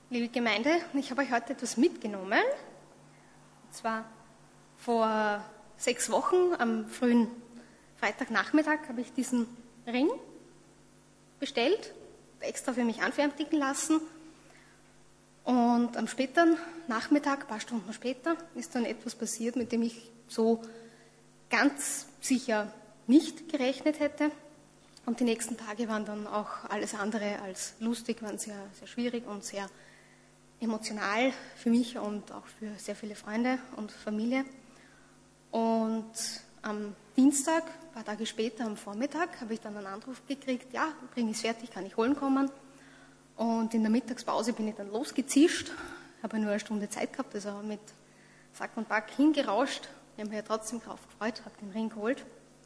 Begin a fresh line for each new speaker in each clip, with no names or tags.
Liebe Gemeinde, ich habe euch heute etwas mitgenommen. Und zwar vor 6 Wochen, am frühen Freitagnachmittag, habe ich diesen Ring bestellt, extra für mich anfertigen lassen. Und am späteren Nachmittag, ein paar Stunden später, ist dann etwas passiert, mit dem ich so ganz sicher nicht gerechnet hätte. Und die nächsten Tage waren dann auch alles andere als lustig, waren sehr, sehr schwierig und sehr emotional für mich und auch für sehr viele Freunde und Familie. Und am Dienstag, ein paar Tage später, am Vormittag, habe ich dann einen Anruf gekriegt, ja, Ring ist fertig, kann ich holen kommen. Und in der Mittagspause bin ich dann losgezischt, habe nur eine Stunde Zeit gehabt, also mit Sack und Pack hingerauscht. Ich habe mich ja trotzdem drauf gefreut, habe den Ring geholt.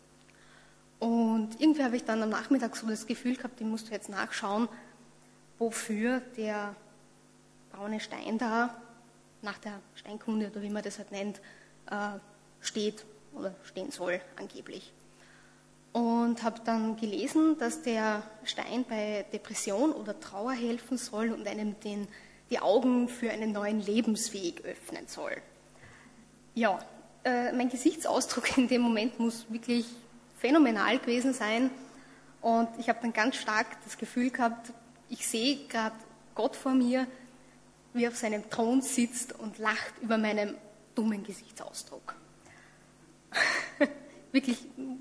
Und irgendwie habe ich dann am Nachmittag so das Gefühl gehabt, ich musste jetzt nachschauen, wofür der braune Stein da, nach der Steinkunde oder wie man das halt nennt, steht oder stehen soll angeblich. Und habe dann gelesen, dass der Stein bei Depression oder Trauer helfen soll und einem die Augen für einen neuen Lebensweg öffnen soll. Ja, mein Gesichtsausdruck in dem Moment muss wirklich phänomenal gewesen sein. Und ich habe dann ganz stark das Gefühl gehabt, ich sehe gerade Gott vor mir, wie er auf seinem Thron sitzt und lacht über meinen dummen Gesichtsausdruck. Wirklich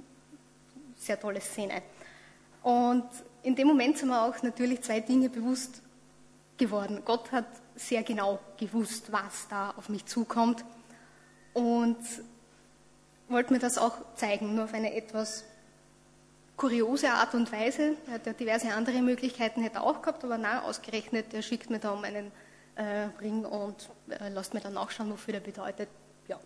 sehr tolle Szene. Und in dem Moment sind mir auch natürlich 2 Dinge bewusst geworden. Gott hat sehr genau gewusst, was da auf mich zukommt und wollte mir das auch zeigen, nur auf eine etwas kuriose Art und Weise. Er hat ja diverse andere Möglichkeiten, hätte er auch gehabt, aber nein, ausgerechnet, er schickt mir da um einen Ring und lässt mir dann nachschauen, wofür der bedeutet. Ja.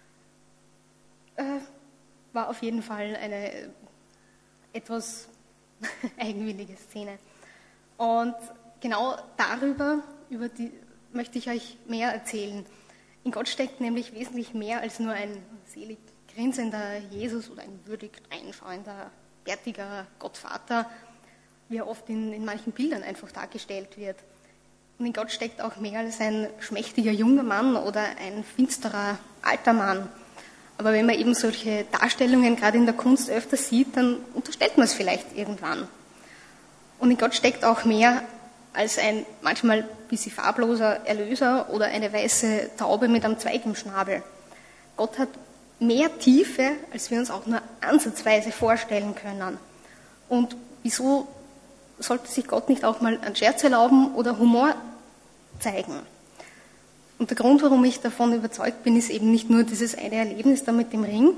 War auf jeden Fall eine etwas eigenwillige Szene. Und genau darüber, möchte ich euch mehr erzählen. In Gott steckt nämlich wesentlich mehr als nur ein selig grinsender Jesus oder ein würdig reinschauender, bärtiger Gottvater, wie er oft in manchen Bildern einfach dargestellt wird. Und in Gott steckt auch mehr als ein schmächtiger junger Mann oder ein finsterer alter Mann. Aber wenn man eben solche Darstellungen gerade in der Kunst öfter sieht, dann unterstellt man es vielleicht irgendwann. Und in Gott steckt auch mehr als ein manchmal ein bisschen farbloser Erlöser oder eine weiße Taube mit einem Zweig im Schnabel. Gott hat mehr Tiefe, als wir uns auch nur ansatzweise vorstellen können. Und wieso sollte sich Gott nicht auch mal einen Scherz erlauben oder Humor zeigen? Und der Grund, warum ich davon überzeugt bin, ist eben nicht nur dieses eine Erlebnis da mit dem Ring.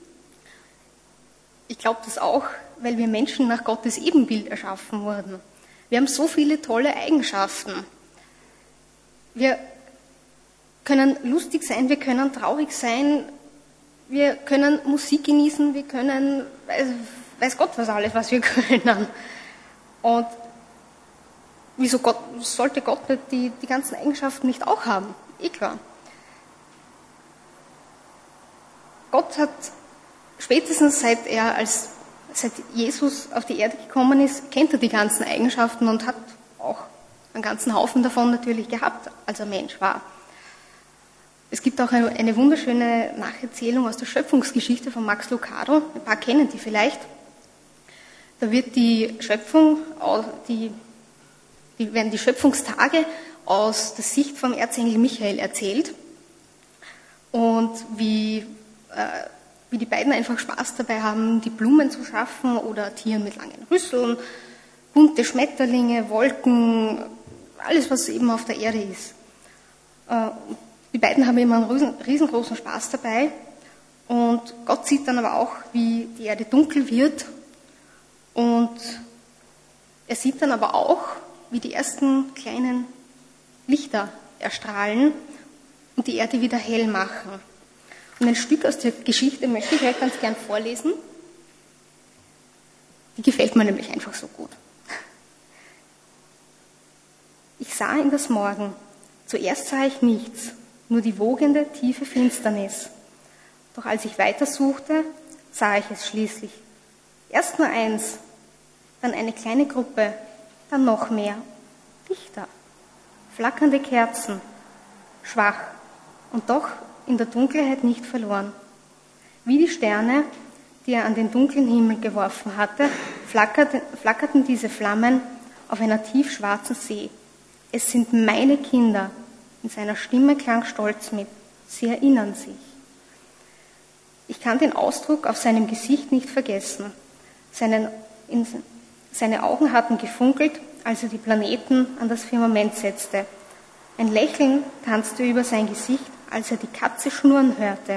Ich glaube das auch, weil wir Menschen nach Gottes Ebenbild erschaffen wurden. Wir haben so viele tolle Eigenschaften. Wir können lustig sein, wir können traurig sein, wir können Musik genießen, wir können, weiß Gott was alles, was wir können. Und wieso sollte Gott die ganzen Eigenschaften nicht auch haben? Klar. Gott hat spätestens seit Jesus auf die Erde gekommen ist, kennt er die ganzen Eigenschaften und hat auch einen ganzen Haufen davon natürlich gehabt, als er Mensch war. Es gibt auch eine wunderschöne Nacherzählung aus der Schöpfungsgeschichte von Max Lucado, ein paar kennen die vielleicht. Da wird die Schöpfung, werden die Schöpfungstage aus der Sicht vom Erzengel Michael erzählt und wie die beiden einfach Spaß dabei haben, die Blumen zu schaffen oder Tieren mit langen Rüsseln, bunte Schmetterlinge, Wolken, alles, was eben auf der Erde ist. Die beiden haben immer einen riesengroßen Spaß dabei und Gott sieht dann aber auch, wie die Erde dunkel wird und er sieht dann aber auch, wie die ersten kleinen Lichter erstrahlen und die Erde wieder hell machen. Und ein Stück aus der Geschichte möchte ich euch ganz gern vorlesen. Die gefällt mir nämlich einfach so gut. Ich sah in das Morgen. Zuerst sah ich nichts, nur die wogende, tiefe Finsternis. Doch als ich weitersuchte, sah ich es schließlich. Erst nur eins, dann eine kleine Gruppe, dann noch mehr. Lichter. flackernde Kerzen, schwach und doch in der Dunkelheit nicht verloren. Wie die Sterne, die er an den dunklen Himmel geworfen hatte, flackerten diese Flammen auf einer tiefschwarzen See. Es sind meine Kinder. In seiner Stimme klang Stolz mit. Sie erinnern sich. Ich kann den Ausdruck auf seinem Gesicht nicht vergessen. Seine Augen hatten gefunkelt, als er die Planeten an das Firmament setzte. Ein Lächeln tanzte über sein Gesicht, als er die Katze schnurren hörte.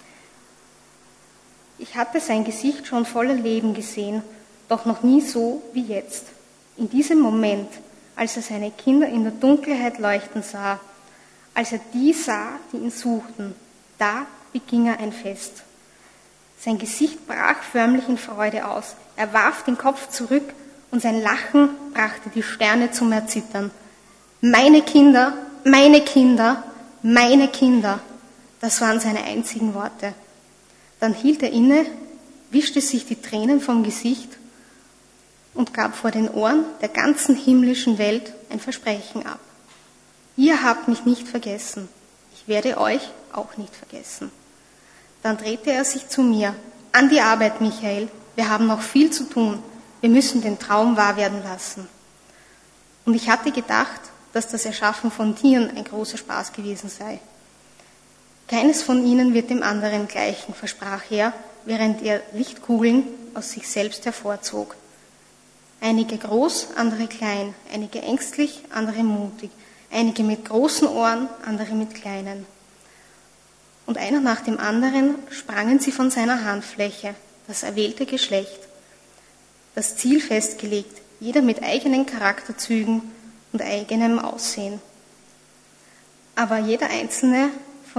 Ich hatte sein Gesicht schon voller Leben gesehen, doch noch nie so wie jetzt. In diesem Moment, als er seine Kinder in der Dunkelheit leuchten sah, als er die sah, die ihn suchten, da beging er ein Fest. Sein Gesicht brach förmlich in Freude aus. Er warf den Kopf zurück und sein Lachen brachte die Sterne zum Erzittern. Meine Kinder, meine Kinder, meine Kinder, das waren seine einzigen Worte. Dann hielt er inne, wischte sich die Tränen vom Gesicht und gab vor den Ohren der ganzen himmlischen Welt ein Versprechen ab. Ihr habt mich nicht vergessen, ich werde euch auch nicht vergessen. Dann drehte er sich zu mir. An die Arbeit, Michael, wir haben noch viel zu tun, wir müssen den Traum wahr werden lassen. Und ich hatte gedacht, dass das Erschaffen von Tieren ein großer Spaß gewesen sei. Keines von ihnen wird dem anderen gleichen, versprach er, während er Lichtkugeln aus sich selbst hervorzog. Einige groß, andere klein, einige ängstlich, andere mutig, einige mit großen Ohren, andere mit kleinen. Und einer nach dem anderen sprangen sie von seiner Handfläche, das erwählte Geschlecht, das Ziel festgelegt, jeder mit eigenen Charakterzügen und eigenem Aussehen. Aber jeder Einzelne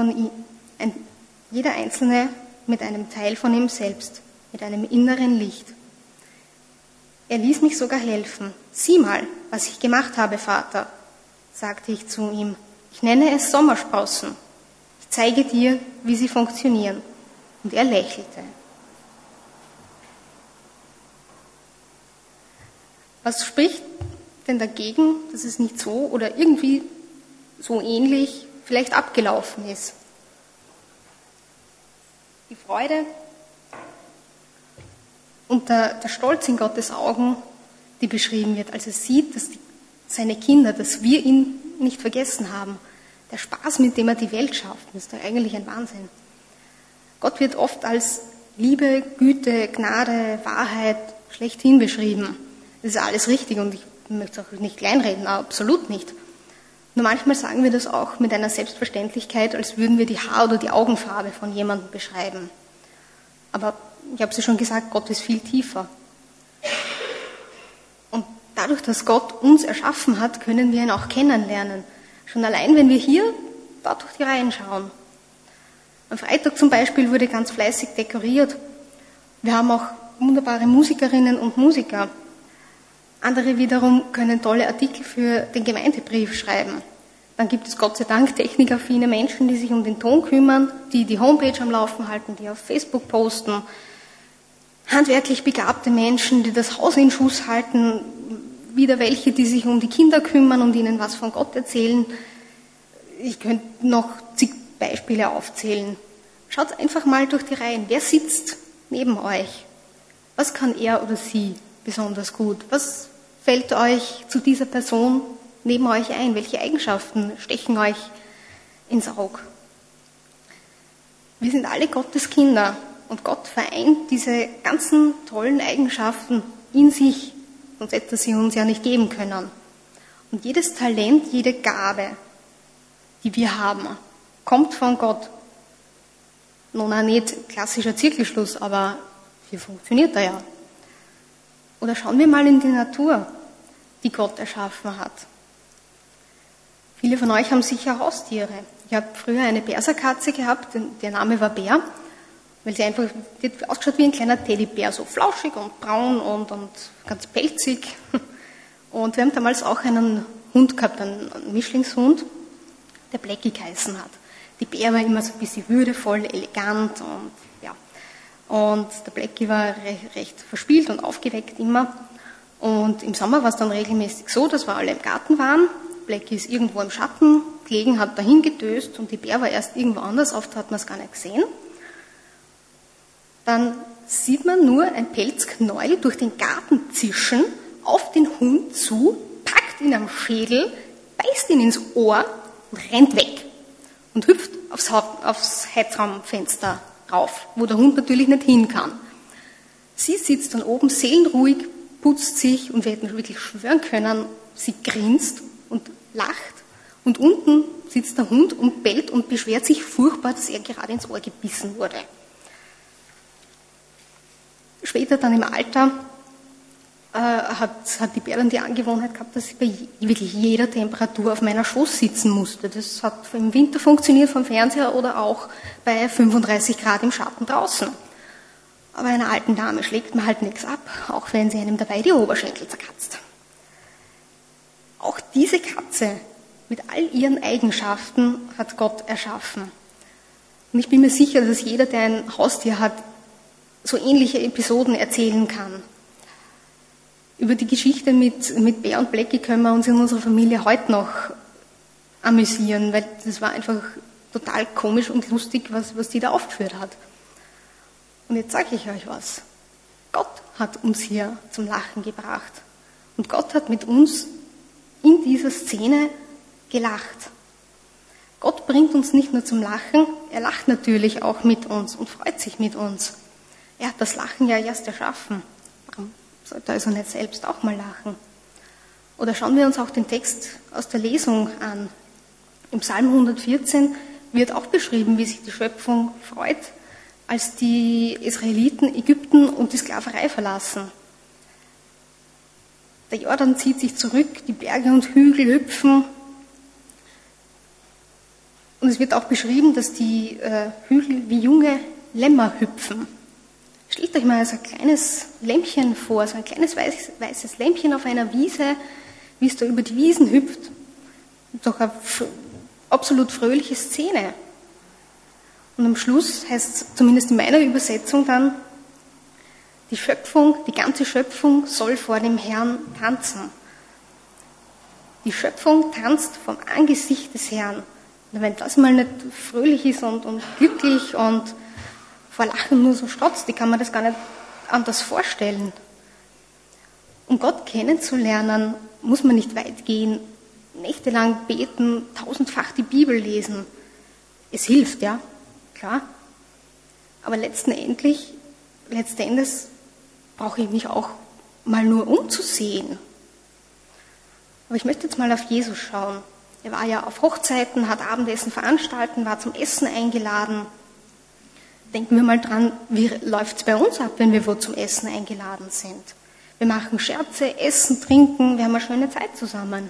mit einem Teil von ihm selbst, mit einem inneren Licht. Er ließ mich sogar helfen. Sieh mal, was ich gemacht habe, Vater, sagte ich zu ihm. Ich nenne es Sommersprossen. Ich zeige dir, wie sie funktionieren. Und er lächelte. Was spricht denn dagegen, dass es nicht so oder irgendwie so ähnlich vielleicht abgelaufen ist? Die Freude und der Stolz in Gottes Augen, die beschrieben wird, als er sieht, dass seine Kinder, dass wir ihn nicht vergessen haben. Der Spaß, mit dem er die Welt schafft, ist doch eigentlich ein Wahnsinn. Gott wird oft als Liebe, Güte, Gnade, Wahrheit schlechthin beschrieben. Das ist alles richtig und ich möchte es auch nicht kleinreden, absolut nicht. Nur manchmal sagen wir das auch mit einer Selbstverständlichkeit, als würden wir die Haar- oder die Augenfarbe von jemandem beschreiben. Aber ich habe es ja schon gesagt, Gott ist viel tiefer. Und dadurch, dass Gott uns erschaffen hat, können wir ihn auch kennenlernen. Schon allein, wenn wir hier dort durch die Reihen schauen. Am Freitag zum Beispiel wurde ganz fleißig dekoriert. Wir haben auch wunderbare Musikerinnen und Musiker. Andere wiederum können tolle Artikel für den Gemeindebrief schreiben. Dann gibt es Gott sei Dank technikaffine Menschen, die sich um den Ton kümmern, die die Homepage am Laufen halten, die auf Facebook posten. Handwerklich begabte Menschen, die das Haus in Schuss halten. Wieder welche, die sich um die Kinder kümmern und ihnen was von Gott erzählen. Ich könnte noch zig Beispiele aufzählen. Schaut einfach mal durch die Reihen. Wer sitzt neben euch? Was kann er oder sie besonders gut? Was fällt euch zu dieser Person neben euch ein? Welche Eigenschaften stechen euch ins Auge? Wir sind alle Gottes Kinder und Gott vereint diese ganzen tollen Eigenschaften in sich, sonst hätte er sie uns ja nicht geben können. Und jedes Talent, jede Gabe, die wir haben, kommt von Gott. Nun auch nicht klassischer Zirkelschluss, aber hier funktioniert er ja. Oder schauen wir mal in die Natur, die Gott erschaffen hat. Viele von euch haben sicher Haustiere. Ich habe früher eine Perserkatze gehabt, der Name war Bär, weil die hat ausgeschaut wie ein kleiner Teddybär, so flauschig und braun und ganz pelzig. Und wir haben damals auch einen Hund gehabt, einen Mischlingshund, der Blackie geheißen hat. Die Bär war immer so ein bisschen würdevoll, elegant und ja. Und der Blackie war recht verspielt und aufgeweckt immer. Und im Sommer war es dann regelmäßig so, dass wir alle im Garten waren Blackie ist irgendwo im Schatten gelegen, hat dahin gedöst und die Bär war erst irgendwo anders, oft hat man es gar nicht gesehen. Dann sieht man nur ein Pelzknäuel durch den Garten zischen, auf den Hund zu, packt ihn am Schädel, beißt ihn ins Ohr und rennt weg und hüpft aufs Heizraumfenster rauf, wo der Hund natürlich nicht hin kann. Sie sitzt dann oben seelenruhig, putzt sich und wir hätten wirklich schwören können, sie grinst und lacht und unten sitzt der Hund und bellt und beschwert sich furchtbar, dass er gerade ins Ohr gebissen wurde. Später dann im Alter hat die Bär dann die Angewohnheit gehabt, dass sie bei wirklich jeder Temperatur auf meiner Schoß sitzen musste. Das hat im Winter funktioniert vom Fernseher oder auch bei 35 Grad im Schatten draußen. Aber einer alten Dame schlägt man halt nichts ab, auch wenn sie einem dabei die Oberschenkel zerkratzt. Auch diese Katze mit all ihren Eigenschaften hat Gott erschaffen. Und ich bin mir sicher, dass jeder, der ein Haustier hat, so ähnliche Episoden erzählen kann. Über die Geschichte mit Bär und Blackie können wir uns in unserer Familie heute noch amüsieren, weil das war einfach total komisch und lustig, was die da aufgeführt hat. Und jetzt sage ich euch was. Gott hat uns hier zum Lachen gebracht. Und Gott hat mit uns in dieser Szene gelacht. Gott bringt uns nicht nur zum Lachen, er lacht natürlich auch mit uns und freut sich mit uns. Er hat das Lachen ja erst erschaffen. Warum sollte er also nicht selbst auch mal lachen? Oder schauen wir uns auch den Text aus der Lesung an. Im Psalm 114 wird auch beschrieben, wie sich die Schöpfung freut, als die Israeliten Ägypten und die Sklaverei verlassen. Der Jordan zieht sich zurück, die Berge und Hügel hüpfen. Und es wird auch beschrieben, dass die Hügel wie junge Lämmer hüpfen. Stellt euch mal so ein kleines Lämmchen vor, so ein kleines weißes Lämmchen auf einer Wiese, wie es da über die Wiesen hüpft. Doch eine absolut fröhliche Szene. Und am Schluss heißt es, zumindest in meiner Übersetzung dann, die ganze Schöpfung soll vor dem Herrn tanzen. Die Schöpfung tanzt vom Angesicht des Herrn. Und wenn das mal nicht fröhlich ist und glücklich und vor Lachen nur so strotzt, die kann man das gar nicht anders vorstellen. Um Gott kennenzulernen, muss man nicht weit gehen, nächtelang beten, 1000-fach die Bibel lesen. Es hilft, ja, klar. Aber letzten Endes brauche ich mich auch mal nur umzusehen. Aber ich möchte jetzt mal auf Jesus schauen. Er war ja auf Hochzeiten, hat Abendessen veranstalten, war zum Essen eingeladen. Denken wir mal dran, wie läuft es bei uns ab, wenn wir wo zum Essen eingeladen sind? Wir machen Scherze, essen, trinken, wir haben eine schöne Zeit zusammen.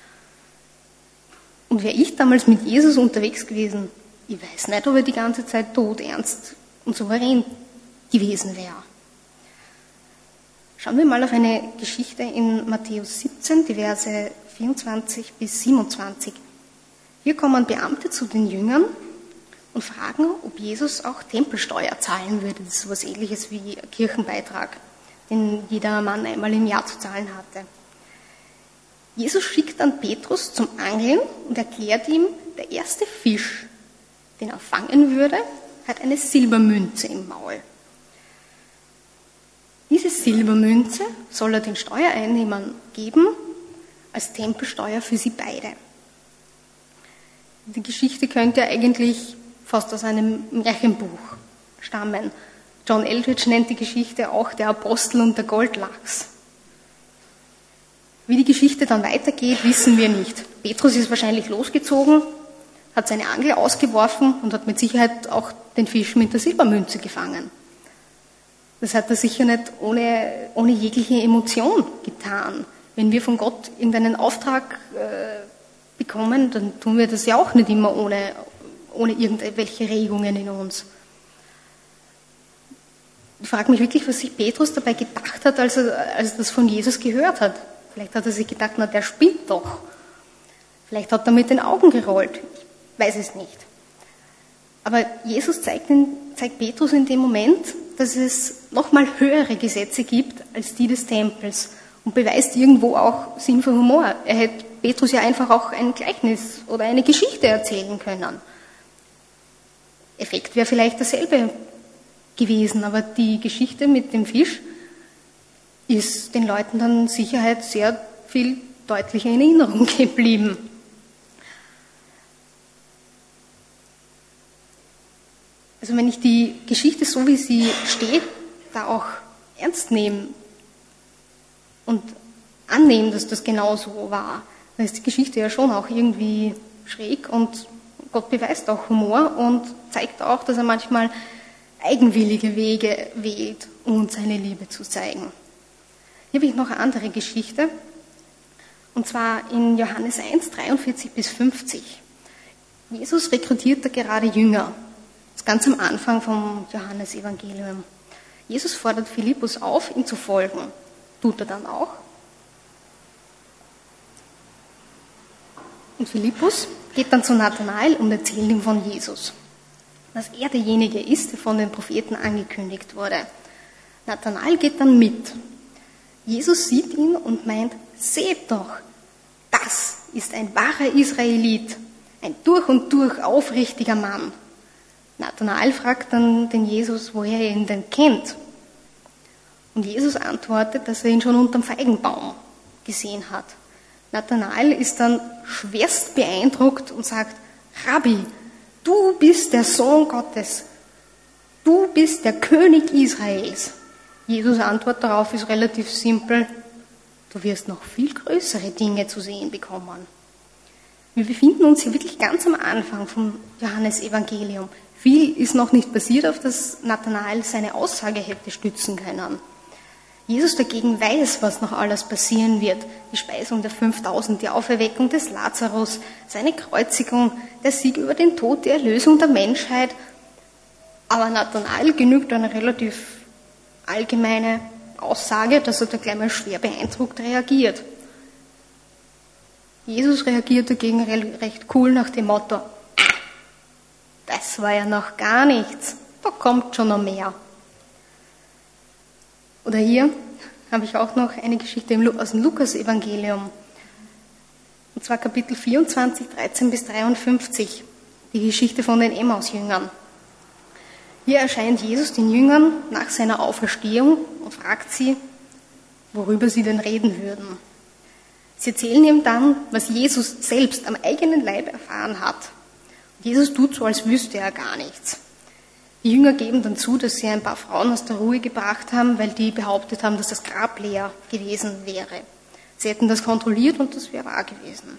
Und wäre ich damals mit Jesus unterwegs gewesen, ich weiß nicht, ob er die ganze Zeit todernst und souverän gewesen wäre. Schauen wir mal auf eine Geschichte in Matthäus 17, die Verse 24 bis 27. Hier kommen Beamte zu den Jüngern und fragen, ob Jesus auch Tempelsteuer zahlen würde. Das ist so etwas Ähnliches wie ein Kirchenbeitrag, den jeder Mann einmal im Jahr zu zahlen hatte. Jesus schickt dann Petrus zum Angeln und erklärt ihm, der erste Fisch, den er fangen würde, hat eine Silbermünze im Maul. Diese Silbermünze soll er den Steuereinnehmern geben, als Tempelsteuer für sie beide. Die Geschichte könnte eigentlich fast aus einem Märchenbuch stammen. John Eldridge nennt die Geschichte auch der Apostel und der Goldlachs. Wie die Geschichte dann weitergeht, wissen wir nicht. Petrus ist wahrscheinlich losgezogen, hat seine Angel ausgeworfen und hat mit Sicherheit auch den Fisch mit der Silbermünze gefangen. Das hat er sicher nicht ohne jegliche Emotion getan. Wenn wir von Gott irgendeinen Auftrag bekommen, dann tun wir das ja auch nicht immer ohne irgendwelche Regungen in uns. Ich frage mich wirklich, was sich Petrus dabei gedacht hat, als er das von Jesus gehört hat. Vielleicht hat er sich gedacht, na, der spinnt doch. Vielleicht hat er mit den Augen gerollt. Ich weiß es nicht. Aber Jesus zeigt Petrus in dem Moment, dass es nochmal höhere Gesetze gibt als die des Tempels und beweist irgendwo auch Sinn für Humor. Er hätte Petrus ja einfach auch ein Gleichnis oder eine Geschichte erzählen können. Effekt wäre vielleicht dasselbe gewesen, aber die Geschichte mit dem Fisch ist den Leuten dann Sicherheit sehr viel deutlicher in Erinnerung geblieben. Also wenn ich die Geschichte, so wie sie steht, da auch ernst nehme und annehme, dass das genau so war, dann ist die Geschichte ja schon auch irgendwie schräg und Gott beweist auch Humor und zeigt auch, dass er manchmal eigenwillige Wege wählt, um uns seine Liebe zu zeigen. Hier habe ich noch eine andere Geschichte, und zwar in Johannes 1, 43 bis 50. Jesus rekrutiert da gerade Jünger. Das ist ganz am Anfang vom Johannesevangelium. Jesus fordert Philippus auf, ihm zu folgen. Tut er dann auch. Und Philippus geht dann zu Nathanael und erzählt ihm von Jesus. Dass er derjenige ist, der von den Propheten angekündigt wurde. Nathanael geht dann mit. Jesus sieht ihn und meint, seht doch, das ist ein wahrer Israelit, ein durch und durch aufrichtiger Mann. Nathanael fragt dann den Jesus, woher er ihn denn kennt. Und Jesus antwortet, dass er ihn schon unterm Feigenbaum gesehen hat. Nathanael ist dann schwerst beeindruckt und sagt, Rabbi, du bist der Sohn Gottes, du bist der König Israels. Jesus' Antwort darauf ist relativ simpel, du wirst noch viel größere Dinge zu sehen bekommen. Wir befinden uns hier wirklich ganz am Anfang vom Johannesevangelium. Viel ist noch nicht passiert, auf das Nathanael seine Aussage hätte stützen können. Jesus dagegen weiß, was noch alles passieren wird. Die Speisung der 5000, die Auferweckung des Lazarus, seine Kreuzigung, der Sieg über den Tod, die Erlösung der Menschheit. Aber Nathanael genügt eine relativ allgemeine Aussage, dass er da gleich mal schwer beeindruckt reagiert. Jesus reagiert dagegen recht cool nach dem Motto, das war ja noch gar nichts, da kommt schon noch mehr. Oder hier habe ich auch noch eine Geschichte aus dem Lukas-Evangelium. Und zwar Kapitel 24, 13 bis 53. Die Geschichte von den Emmaus-Jüngern. Hier erscheint Jesus den Jüngern nach seiner Auferstehung und fragt sie, worüber sie denn reden würden. Sie erzählen ihm dann, was Jesus selbst am eigenen Leib erfahren hat. Und Jesus tut so, als wüsste er gar nichts. Die Jünger geben dann zu, dass sie ein paar Frauen aus der Ruhe gebracht haben, weil die behauptet haben, dass das Grab leer gewesen wäre. Sie hätten das kontrolliert und das wäre wahr gewesen.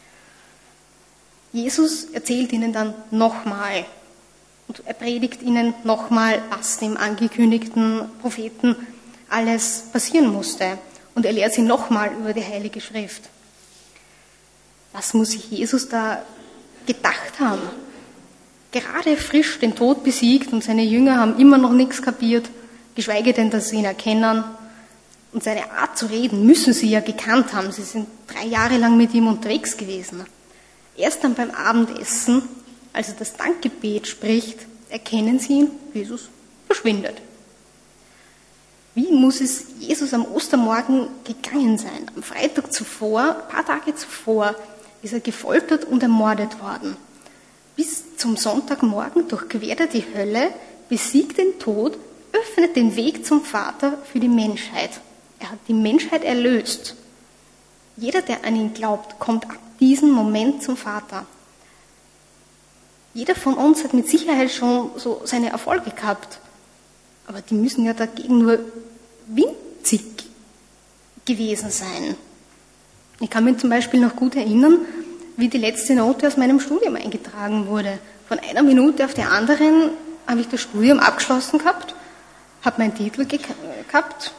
Jesus erzählt ihnen dann nochmal und er predigt ihnen nochmal, was dem angekündigten Propheten alles passieren musste. Und er lehrt sie nochmal über die Heilige Schrift. Was muss sich Jesus da gedacht haben? Gerade frisch den Tod besiegt und seine Jünger haben immer noch nichts kapiert, geschweige denn, dass sie ihn erkennen. Und seine Art zu reden müssen sie ja gekannt haben. Sie sind 3 Jahre lang mit ihm unterwegs gewesen. Erst dann beim Abendessen, als er das Dankgebet spricht, erkennen sie ihn, Jesus verschwindet. Wie muss es Jesus am Ostermorgen gegangen sein? Am Freitag zuvor, ein paar Tage zuvor, ist er gefoltert und ermordet worden. Bis zum Sonntagmorgen durchquert er die Hölle, besiegt den Tod, öffnet den Weg zum Vater für die Menschheit. Er hat die Menschheit erlöst. Jeder, der an ihn glaubt, kommt ab diesem Moment zum Vater. Jeder von uns hat mit Sicherheit schon so seine Erfolge gehabt. Aber die müssen ja dagegen nur winzig gewesen sein. Ich kann mich zum Beispiel noch gut erinnern, wie die letzte Note aus meinem Studium eingetragen wurde. Von einer Minute auf die anderen habe ich das Studium abgeschlossen gehabt, habe meinen Titel gehabt.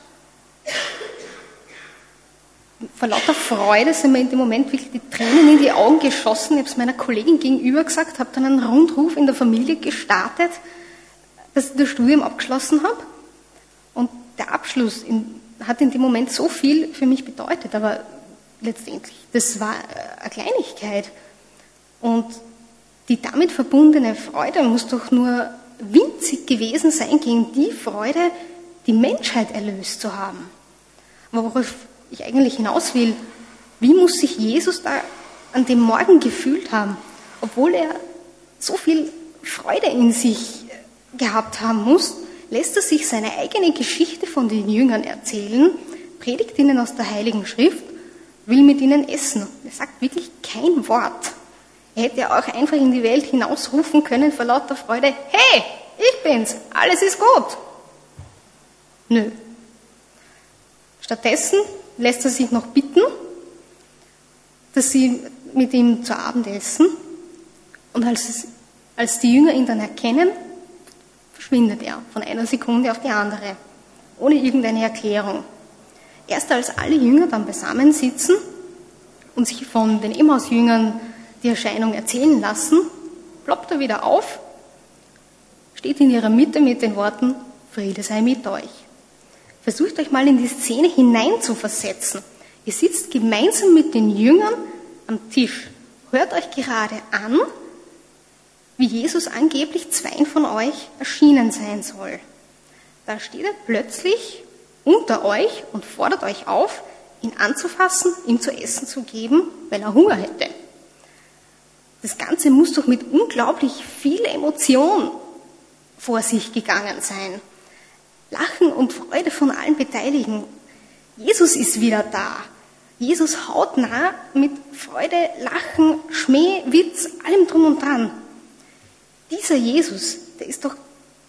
Vor lauter Freude sind mir in dem Moment wirklich die Tränen in die Augen geschossen. Ich habe es meiner Kollegin gegenüber gesagt, habe dann einen Rundruf in der Familie gestartet, dass ich das Studium abgeschlossen habe. Und der Abschluss hat in dem Moment so viel für mich bedeutet, aber letztendlich, das war eine Kleinigkeit. Und die damit verbundene Freude muss doch nur winzig gewesen sein gegen die Freude, die Menschheit erlöst zu haben. Aber worauf ich eigentlich hinaus will, Wie muss sich Jesus da an dem Morgen gefühlt haben, obwohl er so viel Freude in sich gehabt haben muss, lässt er sich seine eigene Geschichte von den Jüngern erzählen, predigt ihnen aus der Heiligen Schrift, will mit ihnen essen. Er sagt wirklich kein Wort. Er hätte auch einfach in die Welt hinausrufen können vor lauter Freude, hey, ich bin's, alles ist gut. Nö. Stattdessen lässt er sich noch bitten, dass sie mit ihm zu Abend essen. Und als die Jünger ihn dann erkennen, verschwindet er von einer Sekunde auf die andere, ohne irgendeine Erklärung. Erst als alle Jünger dann beisammen sitzen und sich von den Emmaus-Jüngern die Erscheinung erzählen lassen, ploppt er wieder auf, steht in ihrer Mitte mit den Worten, Friede sei mit euch. Versucht euch mal in die Szene hineinzuversetzen. Ihr sitzt gemeinsam mit den Jüngern am Tisch, hört euch gerade an, wie Jesus angeblich zweien von euch erschienen sein soll. Da steht er plötzlich unter euch und fordert euch auf, ihn anzufassen, ihm zu essen zu geben, weil er Hunger hätte. Das Ganze muss doch mit unglaublich viel Emotion vor sich gegangen sein. Lachen und Freude von allen Beteiligten. Jesus ist wieder da. Jesus hautnah mit Freude, Lachen, Schmäh, Witz, allem drum und dran. Dieser Jesus, der ist doch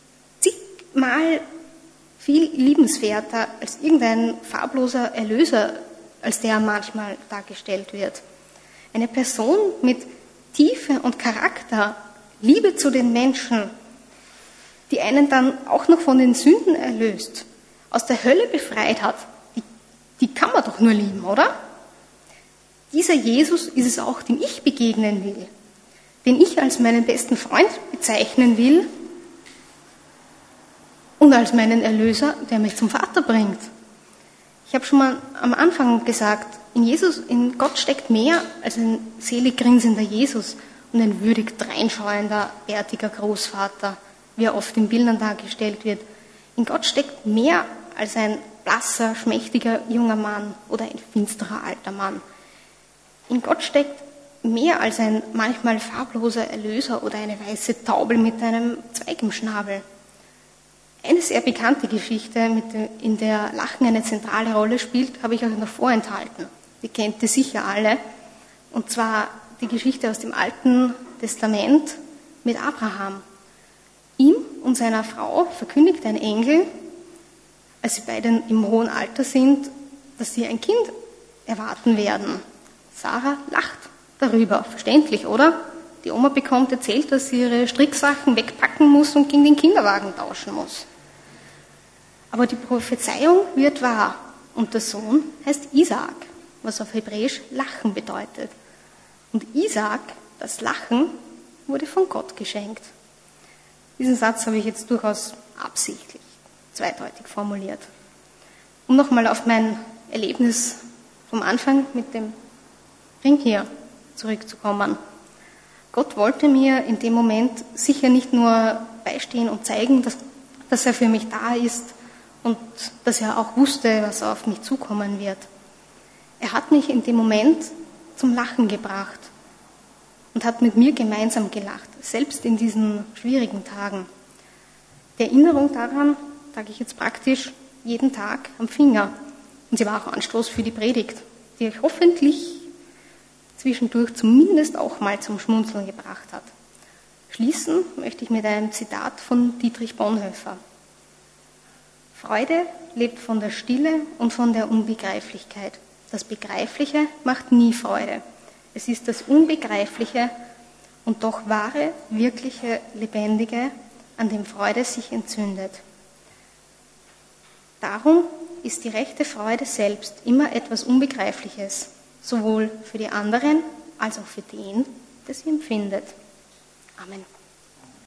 zigmal viel liebenswerter als irgendein farbloser Erlöser, als der manchmal dargestellt wird. Eine Person mit Tiefe und Charakter, Liebe zu den Menschen, die einen dann auch noch von den Sünden erlöst, aus der Hölle befreit hat, die kann man doch nur lieben, oder? Dieser Jesus ist es auch, dem ich begegnen will, den ich als meinen besten Freund bezeichnen will und als meinen Erlöser, der mich zum Vater bringt. Ich habe schon mal am Anfang gesagt, in Gott steckt mehr als ein selig grinsender Jesus und ein würdig dreinschauender, bärtiger Großvater, wie er oft in Bildern dargestellt wird. In Gott steckt mehr als ein blasser, schmächtiger junger Mann oder ein finsterer alter Mann. In Gott steckt mehr als ein manchmal farbloser Erlöser oder eine weiße Taube mit einem Zweig im Schnabel. Eine sehr bekannte Geschichte, in der Lachen eine zentrale Rolle spielt, habe ich euch noch vorenthalten. Die kennt ihr sicher alle. Und zwar die Geschichte aus dem Alten Testament mit Abraham. Ihm und seiner Frau verkündigt ein Engel, als sie beide im hohen Alter sind, dass sie ein Kind erwarten werden. Sarah lacht darüber, verständlich, oder? Die Oma bekommt erzählt, dass sie ihre Stricksachen wegpacken muss und gegen den Kinderwagen tauschen muss. Aber die Prophezeiung wird wahr und der Sohn heißt Isaak, was auf Hebräisch Lachen bedeutet. Und Isaak, das Lachen, wurde von Gott geschenkt. Diesen Satz habe ich jetzt durchaus absichtlich zweideutig formuliert. Um nochmal auf mein Erlebnis vom Anfang mit dem Ring hier zurückzukommen. Gott wollte mir in dem Moment sicher nicht nur beistehen und zeigen, dass er für mich da ist und dass er auch wusste, was auf mich zukommen wird. Er hat mich in dem Moment zum Lachen gebracht und hat mit mir gemeinsam gelacht, selbst in diesen schwierigen Tagen. Die Erinnerung daran trage ich jetzt praktisch jeden Tag am Finger. Und sie war auch Anstoß für die Predigt, die euch hoffentlich zwischendurch zumindest auch mal zum Schmunzeln gebracht hat. Schließen möchte ich mit einem Zitat von Dietrich Bonhoeffer. Freude lebt von der Stille und von der Unbegreiflichkeit. Das Begreifliche macht nie Freude. Es ist das Unbegreifliche und doch wahre, wirkliche, lebendige, an dem Freude sich entzündet. Darum ist die rechte Freude selbst immer etwas Unbegreifliches, sowohl für die anderen als auch für den, der sie empfindet. Amen.